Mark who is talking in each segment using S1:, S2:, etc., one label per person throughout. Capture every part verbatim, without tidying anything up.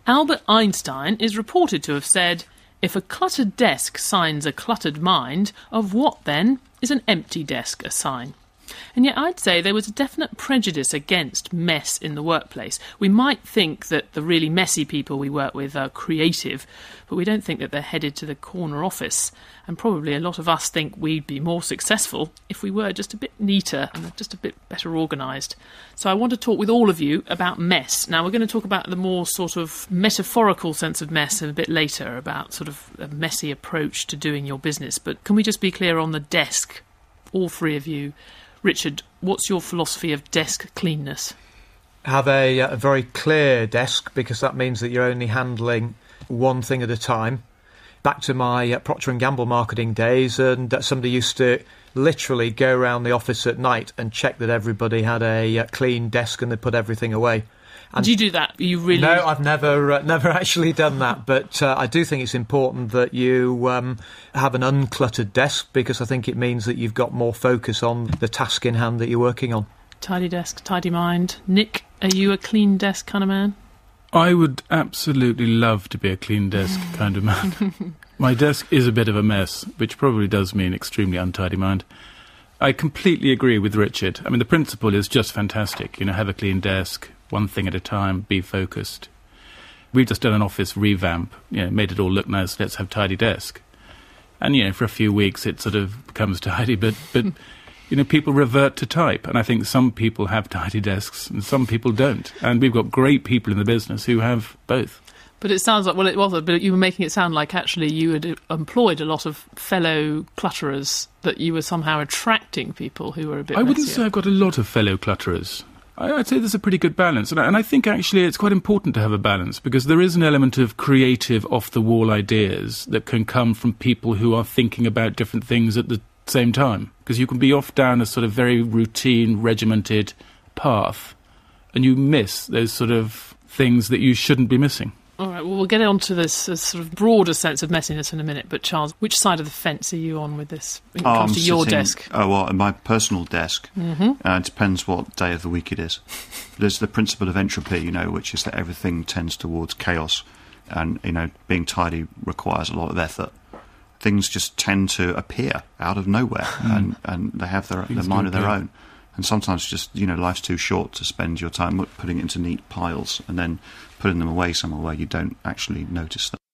S1: Albert Einstein is reported to have said, "If a cluttered desk signs a cluttered mind, of what, then, is an empty desk a sign?" And yet I'd say there was a definite prejudice against mess in the workplace. We might think that the really messy people we work with are creative, but we don't think that they're headed to the corner office. And probably a lot of us think we'd be more successful if we were just a bit neater and just a bit better organised. So I want to talk with all of you about mess. Now, we're going to talk about the more sort of metaphorical sense of mess a bit later, about sort of a messy approach to doing your business. But can we just be clear on the desk, all three of you? Richard, what's your philosophy of desk cleanness?
S2: Have a, a very clear desk, because that means that you're only handling one thing at a time. Back to my uh, Procter and Gamble marketing days, and uh, somebody used to literally go around the office at night and check that everybody had a uh, clean desk and they put everything away. And
S1: do you do that? You really?
S2: No, I've never uh, never actually done that, but uh, I do think it's important that you um, have an uncluttered desk, because I think it means that you've got more focus on the task in hand that you're working on.
S1: Tidy desk, tidy mind. Nick, are you a clean desk kind of man?
S3: I would absolutely love to be a clean desk kind of man. My desk is a bit of a mess, which probably does mean extremely untidy mind. I completely agree with Richard. I mean, the principle is just fantastic. You know, have a clean desk, one thing at a time, be focused. We've just done an office revamp, you know, made it all look nice, let's have tidy desk. And, you know, for a few weeks it sort of becomes tidy, but, but you know, people revert to type. And I think some people have tidy desks and some people don't. And we've got great people in the business who have both.
S1: But it sounds like, well, it was, but you were making it sound like actually you had employed a lot of fellow clutterers, that you were somehow attracting people who were a bit
S3: I wouldn't
S1: messier.
S3: say I've got a lot of fellow clutterers. I'd say there's a pretty good balance. And I, and I think actually it's quite important to have a balance, because there is an element of creative, off-the-wall ideas that can come from people who are thinking about different things at the same time. Because you can be off down a sort of very routine, regimented path, and you miss those sort of things that you shouldn't be missing.
S1: All right, well, we'll get on to this uh, sort of broader sense of messiness in a minute. But Charles, which side of the fence are you on with this when it
S4: oh,
S1: comes
S4: I'm
S1: to your
S4: sitting,
S1: desk?
S4: Oh, well, my personal desk.
S1: Mm-hmm.
S4: Uh, it depends what day of the week it is. There's the principle of entropy, you know, which is that everything tends towards chaos. And, you know, being tidy requires a lot of effort. Things just tend to appear out of nowhere, mm. and, and they have their, their mind of their own. And sometimes just, you know, life's too short to spend your time putting it into neat piles and then putting them away somewhere where you don't actually notice them.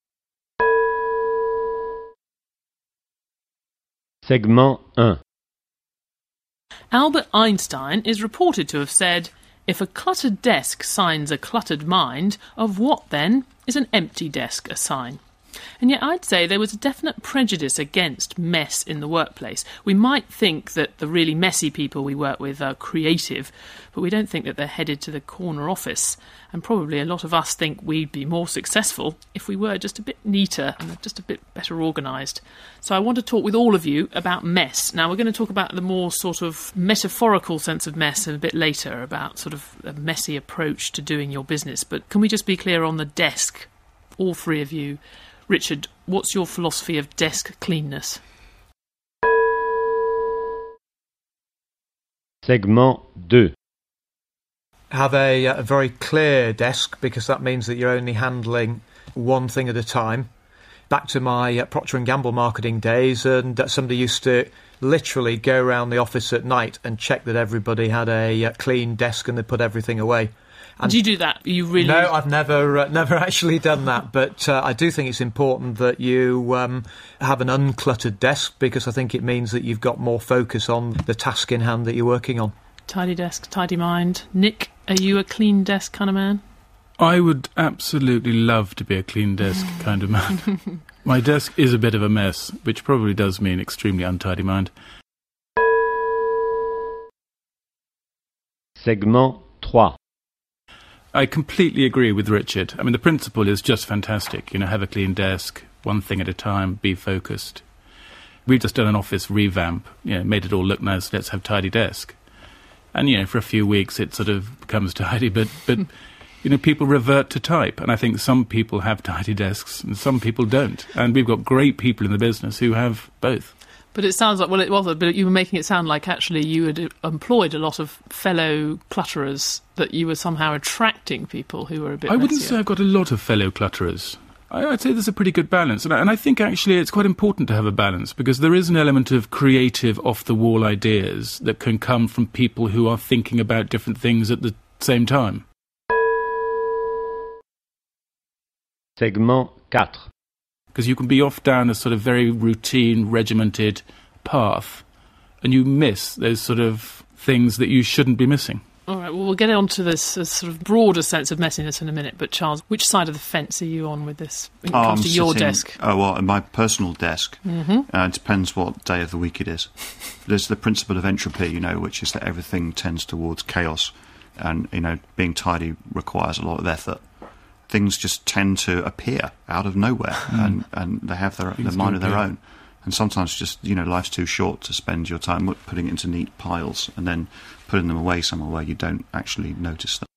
S5: Segment one.
S1: Albert Einstein is reported to have said, "If a cluttered desk signs a cluttered mind, of what, then, is an empty desk a sign?" And yet I'd say there was a definite prejudice against mess in the workplace. We might think that the really messy people we work with are creative, but we don't think that they're headed to the corner office. And probably a lot of us think we'd be more successful if we were just a bit neater and just a bit better organised. So I want to talk with all of you about mess. Now, we're going to talk about the more sort of metaphorical sense of mess a bit later, about sort of a messy approach to doing your business. But can we just be clear on the desk, all three of you? Richard, what's your philosophy of desk cleanness?
S5: Segment two.
S2: Have a, a very clear desk, because that means that you're only handling one thing at a time. Back to my uh, Procter and Gamble marketing days, and uh, somebody used to literally go around the office at night and check that everybody had a uh, clean desk and they put everything away. And
S1: do you do that? You really?
S2: No, I've never uh, never actually done that, but uh, I do think it's important that you um, have an uncluttered desk, because I think it means that you've got more focus on the task in hand that you're working on.
S1: Tidy desk, tidy mind. Nick, are you a clean desk kind of man?
S3: I would absolutely love to be a clean desk kind of man. My desk is a bit of a mess, which probably does mean extremely untidy mind.
S5: Segment three.
S3: I completely agree with Richard. I mean, the principle is just fantastic. You know, have a clean desk, one thing at a time, be focused. We've just done an office revamp, you know, made it all look nice, let's have tidy desk. And, you know, for a few weeks it sort of becomes tidy, but, but you know, people revert to type. And I think some people have tidy desks and some people don't. And we've got great people in the business who have both.
S1: But it sounds like, well, it was, but you were making it sound like actually you had employed a lot of fellow clutterers, that you were somehow attracting people who were a bit
S3: I wouldn't
S1: messier.
S3: say I've got a lot of fellow clutterers. I, I'd say there's a pretty good balance. And I, and I think actually it's quite important to have a balance, because there is an element of creative, off-the-wall ideas that can come from people who are thinking about different things at the same time.
S5: Segment four.
S3: Because you can be off down a sort of very routine, regimented path, and you miss those sort of things that you shouldn't be missing.
S1: All right, well, we'll get on to this uh, sort of broader sense of messiness in a minute. But Charles, which side of the fence are you on with this when it
S4: Oh,
S1: comes
S4: I'm
S1: to your
S4: sitting-
S1: desk?
S4: Oh, well, at my personal desk.
S1: Mm-hmm.
S4: Uh, it depends what day of the week it is. There's the principle of entropy, you know, which is that everything tends towards chaos, and, you know, being tidy requires a lot of effort. Things just tend to appear out of nowhere,
S3: Mm.
S4: and, and they have their,
S3: Things
S4: their mind
S3: do
S4: of their
S3: appear.
S4: own. And sometimes just, you know, life's too short to spend your time putting it into neat piles and then putting them away somewhere where you don't actually notice them.